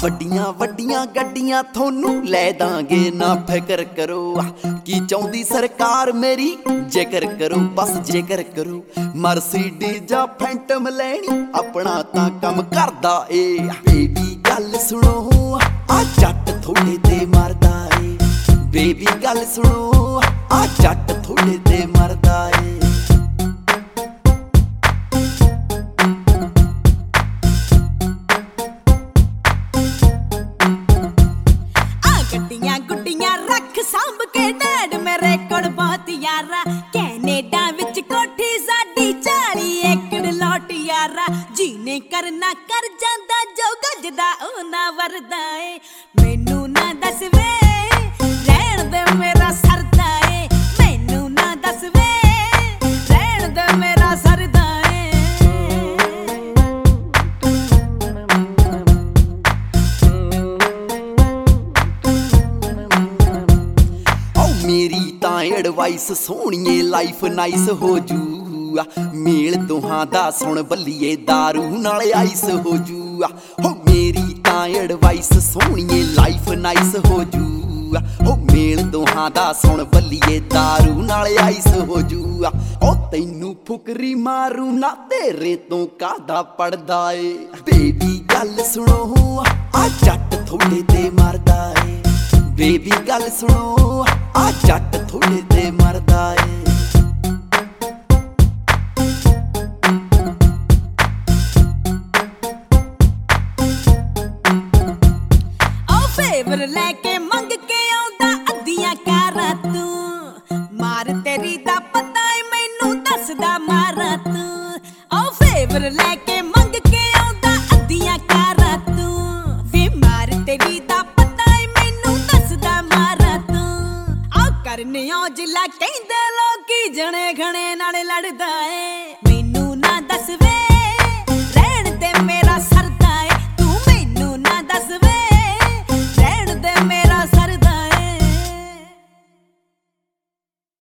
ਵੱਡੀਆਂ ਵੱਡੀਆਂ ਗੱਡੀਆਂ ਥੋਨੂੰ ਲੈ ਦਾਂਗੇ ਨਾ ਫਿਕਰ ਕਰੋ। ਕੀ ਚਾਹੁੰਦੀ ਸਰਕਾਰ ਮੇਰੀ ਜ਼ਿਕਰ ਕਰੋ, ਬਸ ਜ਼ਿਕਰ ਕਰੋ। ਮਰਸੀਡੀਜ਼ ਜਾਂ ਫੈਂਟਮ ਲੈਣੀ ਆਪਣਾ ਤਾਂ ਕੰਮ ਕਰਦਾ ਏ। ਬੇਬੀ ਗੱਲ ਸੁਣੋ ਆ ਜੱਟ ਥੋੜੇ ਤੇ ਮਰਦਾ ਏ। ਬੇਬੀ ਗੱਲ ਸੁਣੋ ਆ ਜੱਟ ਥੋੜੇ ਤੇ ਮਰਦਾ ਏ। ਗੱਡੀਆਂ ਗੁੱਡੀਆਂ ਰੱਖ ਸਾਂਭ ਕੇ ਡੈਡ ਮੇਰੇ ਕੋਲ ਬਹੁਤ ਯਾਰਾ। ਕੈਨੇਡਾ ਵਿੱਚ ਕੋਠੀ ਸਾਡੀ 40 ਏਕੜ ਲੋਟ ਯਾਰਾ। ਜੀਨੇ ਕਰਨਾ ਕਰ ਜਾਂਦਾ ਜੋ ਗੱਜਦਾ ਉਹ ਨਾ ਵਰਦਾ ਏ। ਮੈਨੂੰ ਨਾ ਦੱਸ ਵੇ ਰਹਿਣ ਦੇ ਮੇਰਾ ਸਰਦਾ ਏ। ਮੈਨੂੰ ਨਾ ਦੱਸ ਵੇ ਰਹਿਣ ਦੇ ਮੇਰਾ ਸਰਦਾ ਏ। ਮੇਰੀ ਤਾਂ ਐਡਵਾਈਸ ਸੋਹਣੀਏ ਲਾਈਫ ਨਾਈਸ ਹੋ ਜੂ। ਮੇਲ ਦੋਹਾਂ ਦਾ ਸੁਣ ਬੱਲੀਏ ਦਾਰੂ ਨਾਲ ਆਈਸ ਹੋ ਜੂ। ਹੋ ਮੇਰੀ ਤਾਂ ਐਡਵਾਈਸ ਸੋਹਣੀਏ ਲਾਈਫ ਨਾਈਸ ਹੋ ਜੂ। ਹੋ ਮੇਲ ਦੋਹਾਂ ਦਾ ਸੁਣ ਬੱਲੀਏ ਦਾਰੂ ਨਾਲ ਆਈਸ ਹੋ ਜੂ। ਉਹ ਤੈਨੂੰ ਫੁਕਰੀ ਮਾਰੂ ਨਾ ਤੇਰੇ ਤੋਂ ਕਾਹਦਾ ਪੜਦਾ ਏ। ਬੇਬੀ ਗੱਲ ਸੁਣੋ ਆ ਜੱਟ ਥੋੜੇ ਤੇ ਮਰਦਾ ਏ। ਬੇਬੀ ਗੱਲ ਸੁਣੋ ਆ ਜੱਟ ਥੋੜੇ ਤੇ ਮਰਦਾ ਏ। ਉਹ ਫੇਵਰ ਲੈ ਕੇ ਮੰਗ ਕੇ ਆਉਂਦਾ ਅੱਧੀਆਂ ਕਾਰਾਂ ਤੂੰ। ਮਾਰ ਤੇਰੀ ਦਾ ਪਤਾ ਏ ਮੈਨੂੰ ਦੱਸਦਾ ਮਾਰਾ ਤੂੰ। ਉਹ ਫੇਵਰ ਲੈ ਕੇ ਮੰਗ ਕੇ ਆਉਂਦਾ ਅੱਧੀਆਂ ਕਾਰਾਂ ਤੂੰ। ਵੇ ਮਾਰ ਤੇਰੀ ਦਾ ਪਤਾ ਏ ਮੈਨੂੰ ਦੱਸਦਾ ਮਾਰਾ ਤੂੰ। ਆ ਕਰਨਿਓ ਜਿਲਾ ਕਹਿੰਦੇ ਲੋਕੀ ਜਣੇ ਖਣੇ ਨਾਲ ਲੜਦਾ